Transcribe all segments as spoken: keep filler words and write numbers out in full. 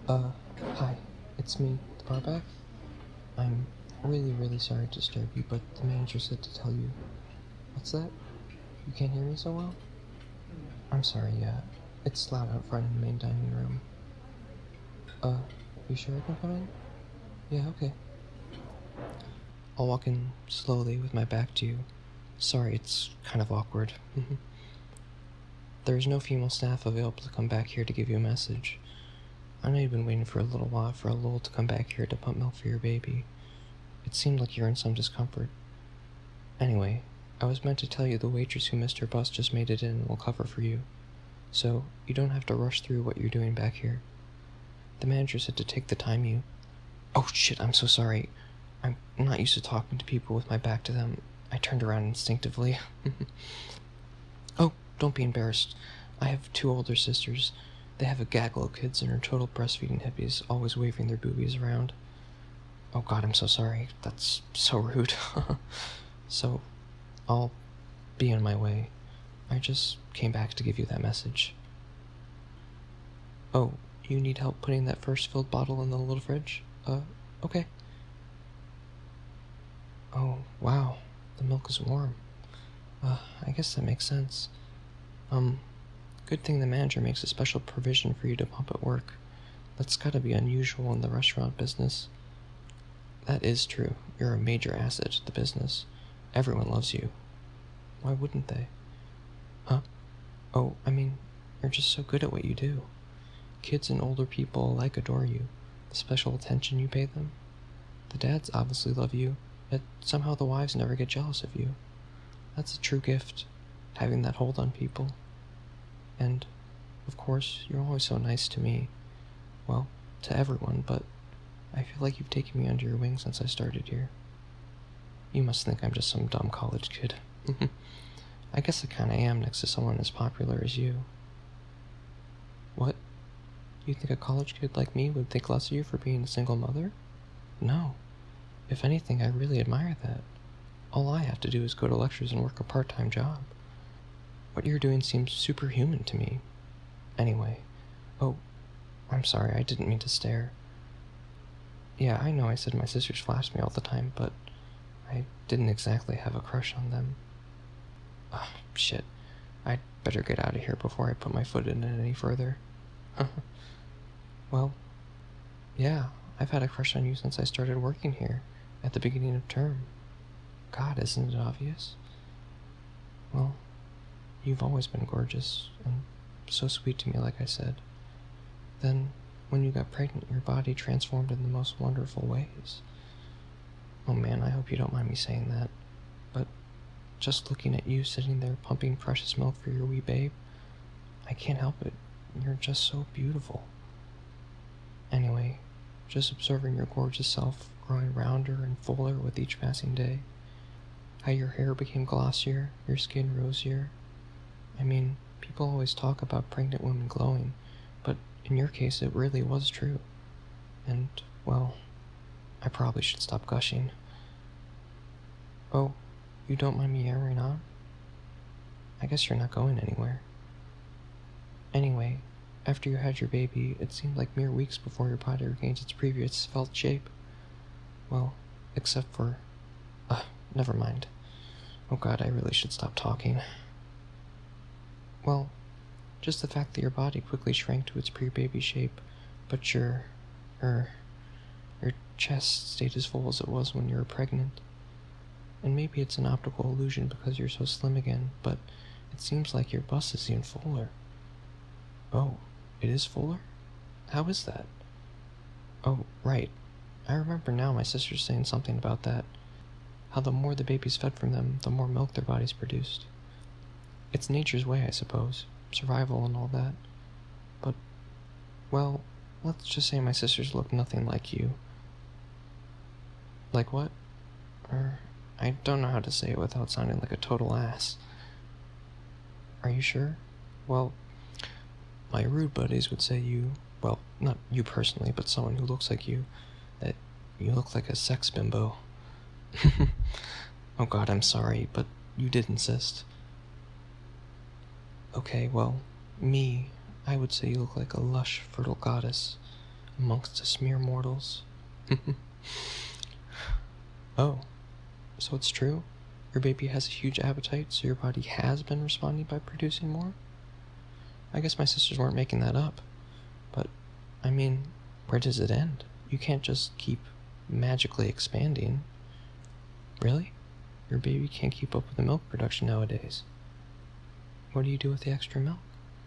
Uh, hi, it's me, the barback. I'm really, really sorry to disturb you, but the manager said to tell you. What's that? You can't hear me so well? I'm sorry, yeah. It's loud out front in the main dining room. Uh, you sure I can come in? Yeah, okay. I'll walk in slowly with my back to you. Sorry, it's kind of awkward. There's no female staff available to come back here to give you a message. I know you've been waiting for a little while for a Lowell to come back here to pump milk for your baby. It seemed like you're in some discomfort. Anyway, I was meant to tell you the waitress who missed her bus just made it in and will cover for you. So, you don't have to rush through what you're doing back here. The manager said to take the time you... Oh shit, I'm so sorry. I'm not used to talking to people with my back to them. I turned around instinctively. Oh, don't be embarrassed. I have two older sisters. They have a gaggle of kids and are total breastfeeding hippies, always waving their boobies around. Oh god, I'm so sorry. That's so rude. So, I'll be on my way. I just came back to give you that message. Oh, you need help putting that first filled bottle in the little fridge? Uh, okay. Oh, wow. The milk is warm. Uh, I guess that makes sense. Um, good thing the manager makes a special provision for you to pump at work. That's gotta be unusual in the restaurant business. That is true. You're a major asset to the business. Everyone loves you. Why wouldn't they? Huh? Oh, I mean, you're just so good at what you do. Kids and older people alike adore you. The special attention you pay them. The dads obviously love you, yet somehow the wives never get jealous of you. That's a true gift, having that hold on people. And, of course, you're always so nice to me. Well, to everyone, but I feel like you've taken me under your wing since I started here. You must think I'm just some dumb college kid. I guess I kinda am next to someone as popular as you. What? You think a college kid like me would think less of you for being a single mother? No. If anything, I really admire that. All I have to do is go to lectures and work a part-time job. What you're doing seems superhuman to me. Anyway. Oh, I'm sorry, I didn't mean to stare. Yeah, I know I said my sisters flashed me all the time, but I didn't exactly have a crush on them. Ugh, shit. I'd better get out of here before I put my foot in it any further. Well, yeah, I've had a crush on you since I started working here, at the beginning of term. God, isn't it obvious? Well, you've always been gorgeous, and so sweet to me, like I said. Then, when you got pregnant, your body transformed in the most wonderful ways. Oh man, I hope you don't mind me saying that, but just looking at you sitting there pumping precious milk for your wee babe, I can't help it. You're just so beautiful. Anyway, just observing your gorgeous self growing rounder and fuller with each passing day. How your hair became glossier, your skin rosier. I mean, people always talk about pregnant women glowing, but in your case it really was true. And, well, I probably should stop gushing. Oh, you don't mind me yammering on? I guess you're not going anywhere. Anyway, after you had your baby, it seemed like mere weeks before your body regains its previous felt shape. Well, except for... Uh, never mind. Oh god, I really should stop talking. Well, just the fact that your body quickly shrank to its pre-baby shape, but your... er... your chest stayed as full as it was when you were pregnant. And maybe it's an optical illusion because you're so slim again, but it seems like your bust is even fuller. Oh, it is fuller? How is that? Oh, right. I remember now my sister's saying something about that. How the more the babies fed from them, the more milk their bodies produced. It's nature's way, I suppose. Survival and all that. But, well, let's just say my sisters look nothing like you. Like what? Er, I don't know how to say it without sounding like a total ass. Are you sure? Well, my rude buddies would say you, well, not you personally, but someone who looks like you, that you look like a sex bimbo. Oh god, I'm sorry, but you did insist. Okay, well, me, I would say you look like a lush, fertile goddess. amongst us mere mortals. Oh, so it's true? Your baby has a huge appetite, so your body has been responding by producing more? I guess my sisters weren't making that up. But, I mean, where does it end? You can't just keep magically expanding. Really? Your baby can't keep up with the milk production nowadays. What do you do with the extra milk?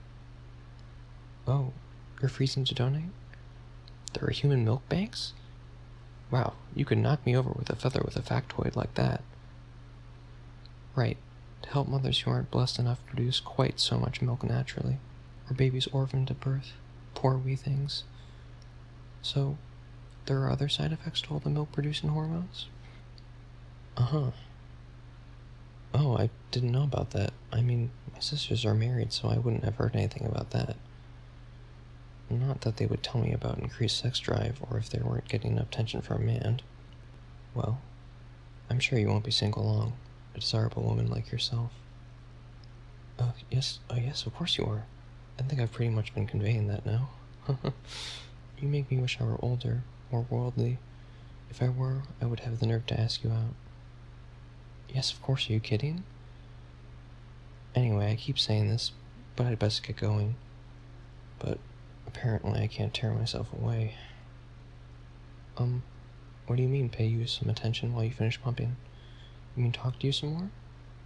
Oh, you're freezing to donate? There are human milk banks? Wow, you could knock me over with a feather with a factoid like that. Right, to help mothers who aren't blessed enough to produce quite so much milk naturally, or babies orphaned at birth, poor wee things. So, there are other side effects to all the milk-producing hormones? Uh-huh. Oh, I didn't know about that. I mean, my sisters are married, so I wouldn't have heard anything about that. Not that they would tell me about increased sex drive, or if they weren't getting enough attention from a man. Well, I'm sure you won't be single long, a desirable woman like yourself. Uh, yes, uh, yes, of course you are. I think I've pretty much been conveying that now. You make me wish I were older, more worldly. If I were, I would have the nerve to ask you out. Yes, of course, are you kidding? Anyway, I keep saying this, but I'd best get going. But apparently I can't tear myself away. Um, what do you mean, pay you some attention while you finish pumping? You mean talk to you some more?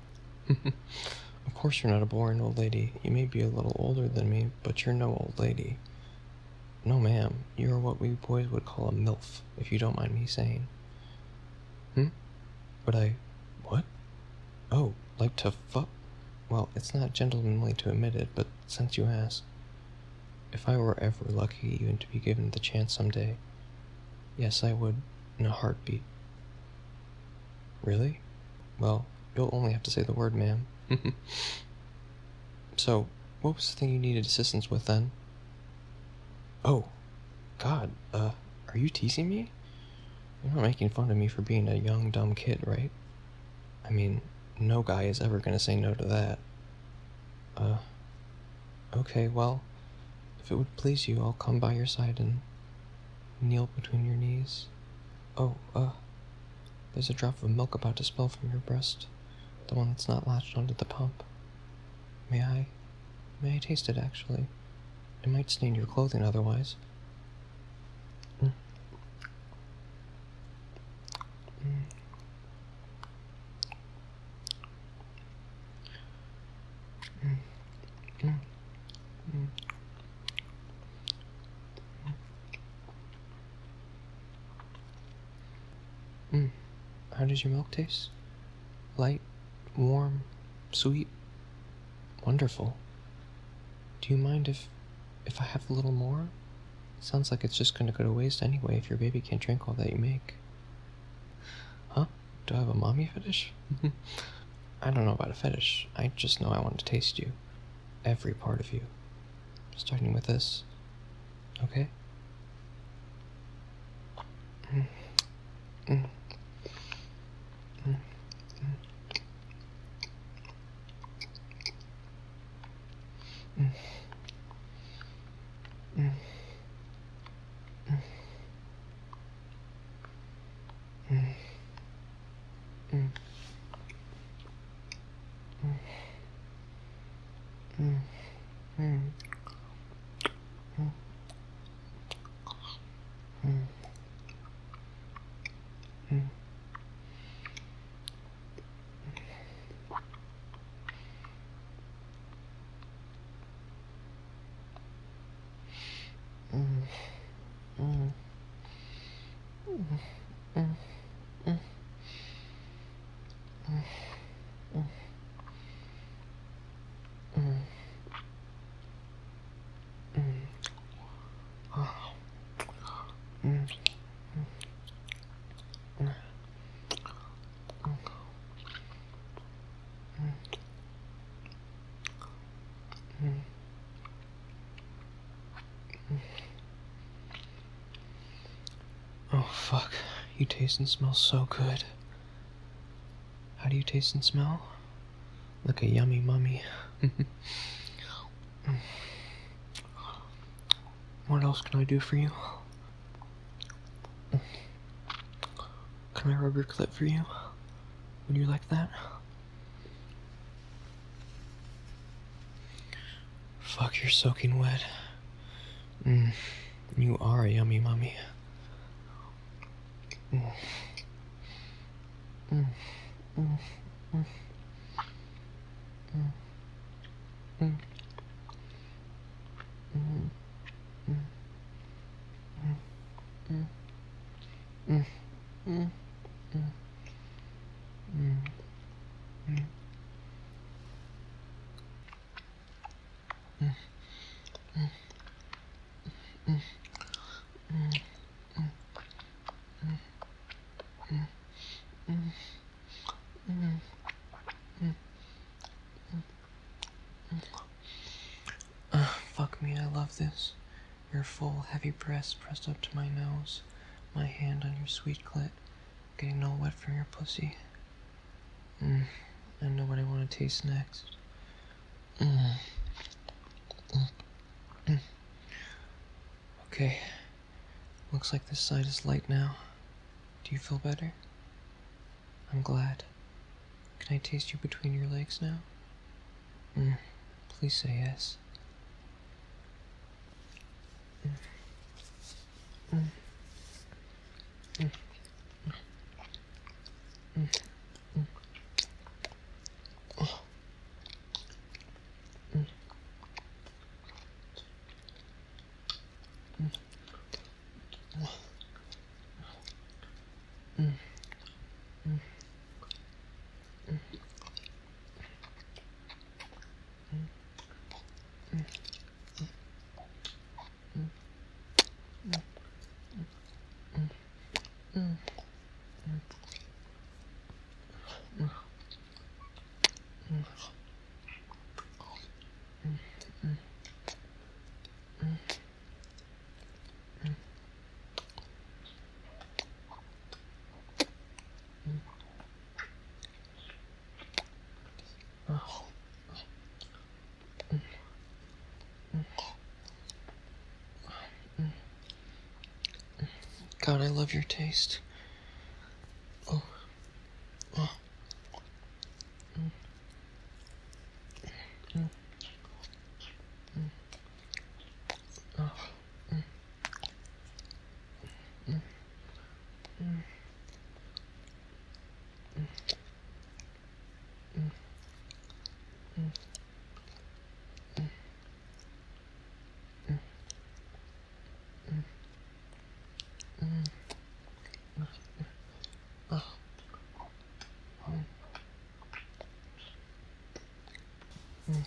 Of course you're not a boring old lady. You may be a little older than me, but you're no old lady. No, ma'am, you're what we boys would call a MILF, if you don't mind me saying. Hmm? Would I... what? Oh, like to fuck? Well, it's not gentlemanly to admit it, but since you ask, if I were ever lucky even to be given the chance someday, yes, I would, in a heartbeat. Really? Well, you'll only have to say the word, ma'am. So, what was the thing you needed assistance with then? Oh, God, uh, are you teasing me? You're not making fun of me for being a young, dumb kid, right? I mean, no guy is ever gonna say no to that. Uh, okay, well, if it would please you, I'll come by your side and kneel between your knees. Oh, uh, there's a drop of milk about to spill from your breast, the one that's not latched onto the pump. May I? May I taste it, actually? It might stain your clothing otherwise. Mm. Mm. Mm. Mm. Mm. Mm. How does your milk taste? Light, warm, sweet, wonderful. Do you mind if, if I have a little more? Sounds like it's just gonna go to waste anyway if your baby can't drink all that you make. Huh? Do I have a mommy fetish? I don't know about a fetish. I just know I want to taste you. Every part of you. Starting with this. Okay? Mm. Mm. Mm. Mm. Mm. Mm. Mm. Mm. Mm. Mm. Mm. Mm. Mm. Mm. Mm. Mm. Mm. Mm. Oh. Mm. Mm. Mm. Oh, fuck. You taste and smell so good. How do you taste and smell? Like a yummy mummy. What else can I do for you? Can I rub your clit for you? Would you like that? Fuck, you're soaking wet. Mm, you are a yummy mummy. Mm. Mm. Mm. Mm. Mm. Mm. Mm. Mm. Mm. Mm. Mm. Mm. Mm. Mm. Uh, fuck me, I love this. Your full, heavy breast pressed up to my nose, my hand on your sweet clit, getting all wet from your pussy. Mm, I know what I want to taste next. Mm. Mm. Mm. Okay, looks like this side is light now. Do you feel better? I'm glad. Can I taste you between your legs now? Mm. Please say yes. Mm. Mm. Mm. Mm. Mm. Oh. Mm. Mm. Mm. Mm. Oh. God, I love your taste. Oh. Oh. Mm. Mm. Mm. Oh. Mm. Mm. Mm. Mm. Mm. Mm. Oh. Mm. Mm.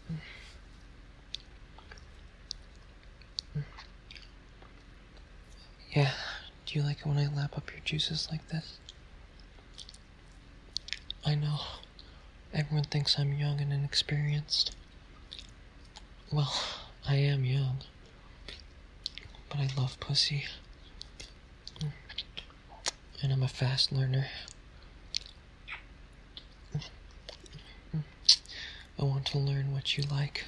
Yeah, do you like it when I lap up your juices like this? I know, everyone thinks I'm young and inexperienced. Well, I am young, but I love pussy. And I'm a fast learner. I want to learn what you like.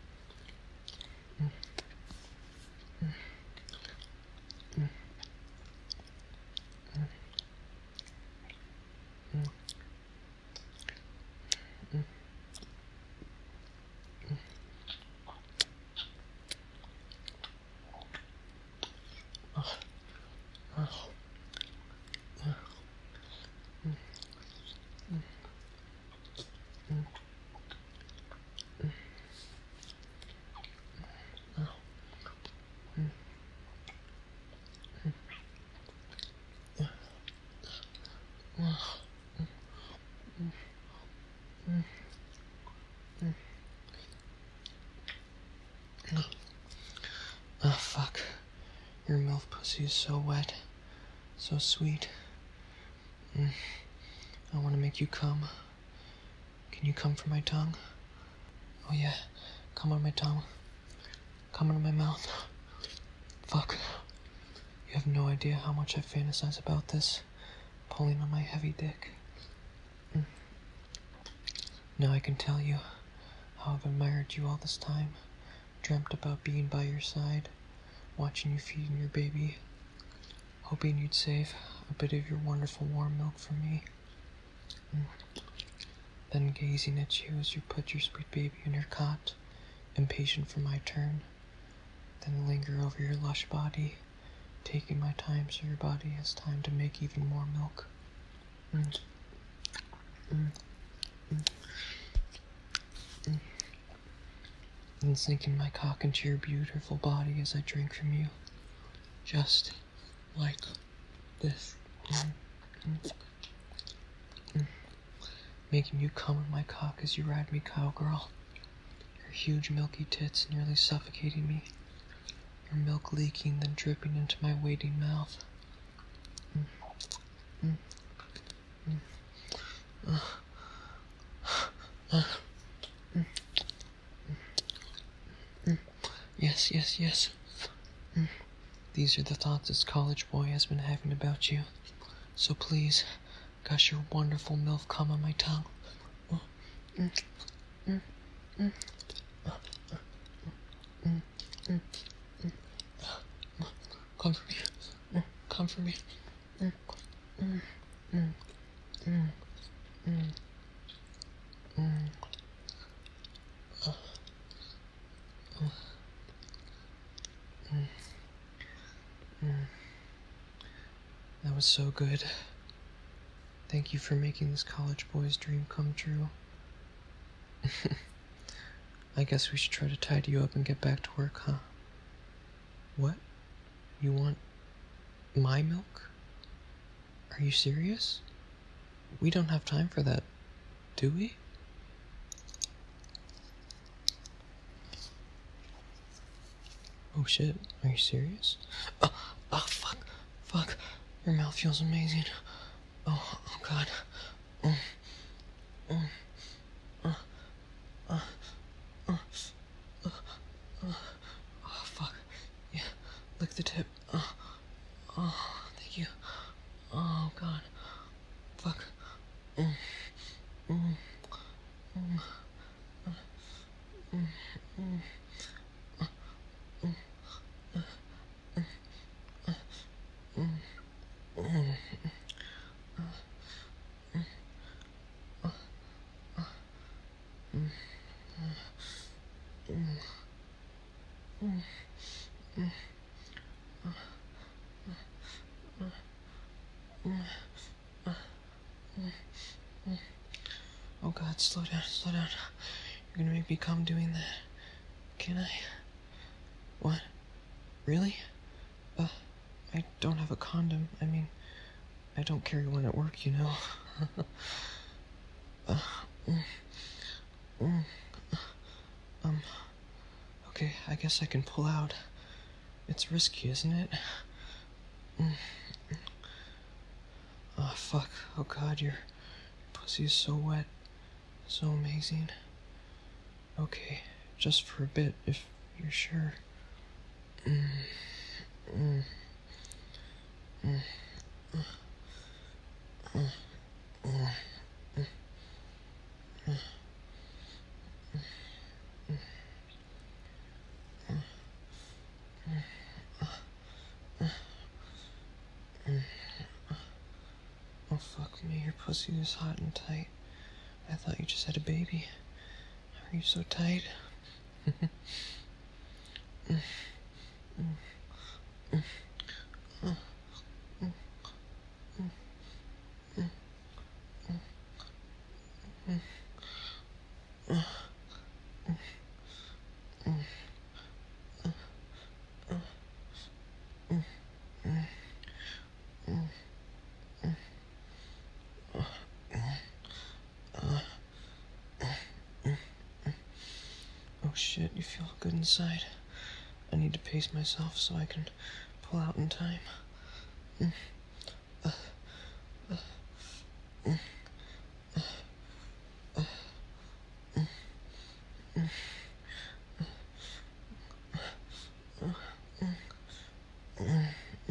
Oh, fuck. Your MILF pussy is so wet. So sweet. Mm. I want to make you come. Can you come from my tongue? Oh yeah, come on my tongue. Come on my mouth. Fuck. You have no idea how much I fantasize about this. Pulling on my heavy dick. Mm. Now I can tell you how I've admired you all this time. Dreamt about being by your side. Watching you feeding your baby. Hoping you'd save a bit of your wonderful warm milk for me. Mm. Then gazing at you as you put your sweet baby in your cot, impatient for my turn. Then linger over your lush body, taking my time so your body has time to make even more milk. Mm. Mm. Mm. Mm. And sinking my cock into your beautiful body as I drink from you, just like this. Mm. Mm. Mm. Making you come in my cock as you ride me, cowgirl. Your huge milky tits nearly suffocating me. Your milk leaking, then dripping into my waiting mouth. Mm. Mm. Mm. Uh. Uh. Mm. Mm. Yes, yes, yes. Mm. These are the thoughts this college boy has been having about you. So please, gush your wonderful milk cum on my tongue. Mm. Mm. Mm. Mm. Mm. Mm. Mm. Come for me. Mm. Come for me. Mm. Mm. Mm. Mm. Mm. Mm. Uh. Uh. Mm. Mm. That was so good. Thank you for making this college boy's dream come true. I guess we should try to tidy you up and get back to work, huh? What? You want my milk? Are you serious? We don't have time for that, do we? Oh shit, are you serious? Oh, oh fuck, fuck. Your mouth feels amazing. Oh, oh god. Mm, mm, uh, uh, uh, uh, uh, oh fuck. Yeah, lick the tip. Oh, oh, thank you. Oh god. Fuck. Mm, mm, mm, uh, mm, mm, uh, mm, uh, mm, uh, mm, mm, uh, mm, uh, uh, mm, mm, mm, mm, uh, uh, mm, uh, mm, mm. Oh god, slow down, slow down. You're gonna make me come doing that. Can I? What? Really? Uh, I don't have a condom. I mean, I don't carry one at work, you know. uh, mm, mm, um, okay, I guess I can pull out. It's risky, isn't it? Mm, mm. Oh, fuck. Oh god, your pussy is so wet. So amazing. Okay, just for a bit, if you're sure. Mm, mm, mm, uh, uh, uh, uh, uh, Oh fuck me, your pussy is hot and tight. I thought you just had a baby. How are you so tight? mm, mm, mm, uh, mm, mm, mm, mm, uh, mm, mm, uh, uh, mm, mm, mm, mm, uh, uh, mm, mm. Oh shit, you feel good inside. I need to pace myself so I can pull out in time. Mm, uh, uh, mm, uh, uh, mm, mm, uh, mm, mm,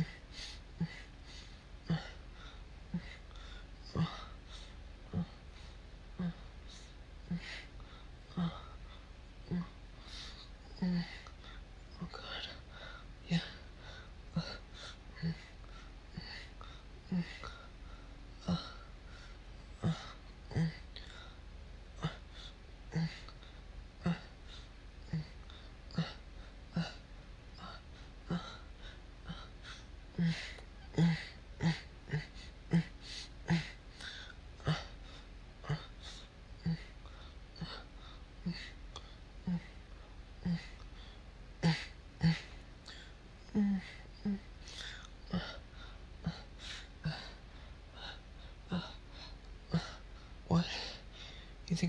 uh, uh, uh, mm, mm. Oh god. Yeah. Uh, mm, mm,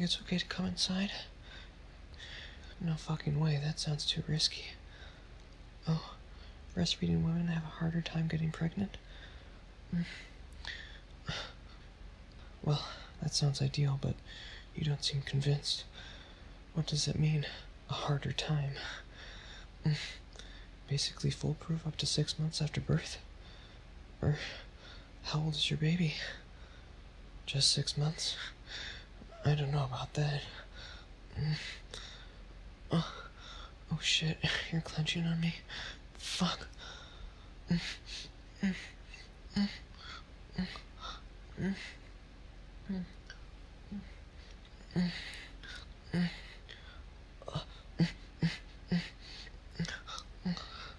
it's okay to come inside? No fucking way, that sounds too risky. Oh, breastfeeding women have a harder time getting pregnant? Mm. Well, that sounds ideal, but you don't seem convinced. What does that mean? A harder time? Mm. Basically foolproof up to six months after birth? Or how old is your baby? Just six months? I don't know about that. Mm. Oh, oh shit, you're clenching on me. Fuck. Mm. Mm. Mm. Mm. Mm. Mm. Mm. Mm. Uh, mm. Mm. Mm. Mm.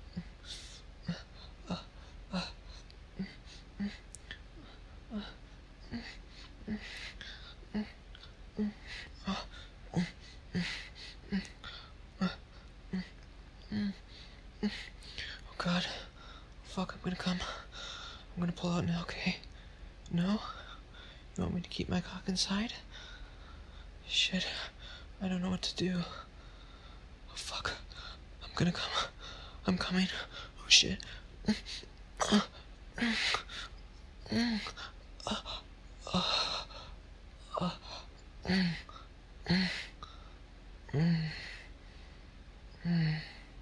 Uh, uh, mm. Mm. Uh, mm. Mm. Mm. Mm. Uh, mm. Mm. Mm. Uh, mm. Mm. Mm. Oh god. Fuck, I'm gonna come. I'm gonna pull out now, okay? No? You want me to keep my cock inside? Shit. I don't know what to do. Oh fuck. I'm gonna come. I'm coming. Oh shit. Mm. Uh, mm. Mm. Uh, uh, uh, mm. Mm. Mm. Mm.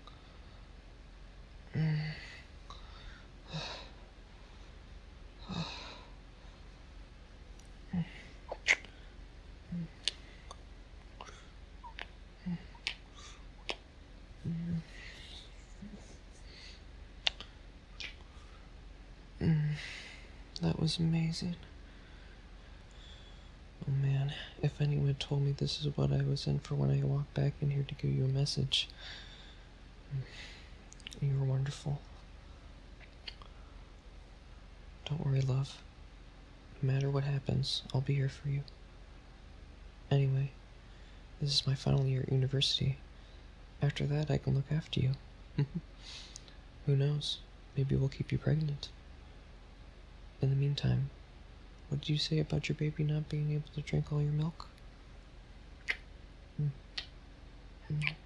Mm. Mm. That was amazing. Oh man, if anyone had told me this is what I was in for when I walked back in here to give you a message. You were wonderful. Don't worry, love. No matter what happens, I'll be here for you. Anyway, this is my final year at university. After that, I can look after you. Who knows? Maybe we'll keep you pregnant. In the meantime, what did you say about your baby not being able to drink all your milk? Mm. Mm.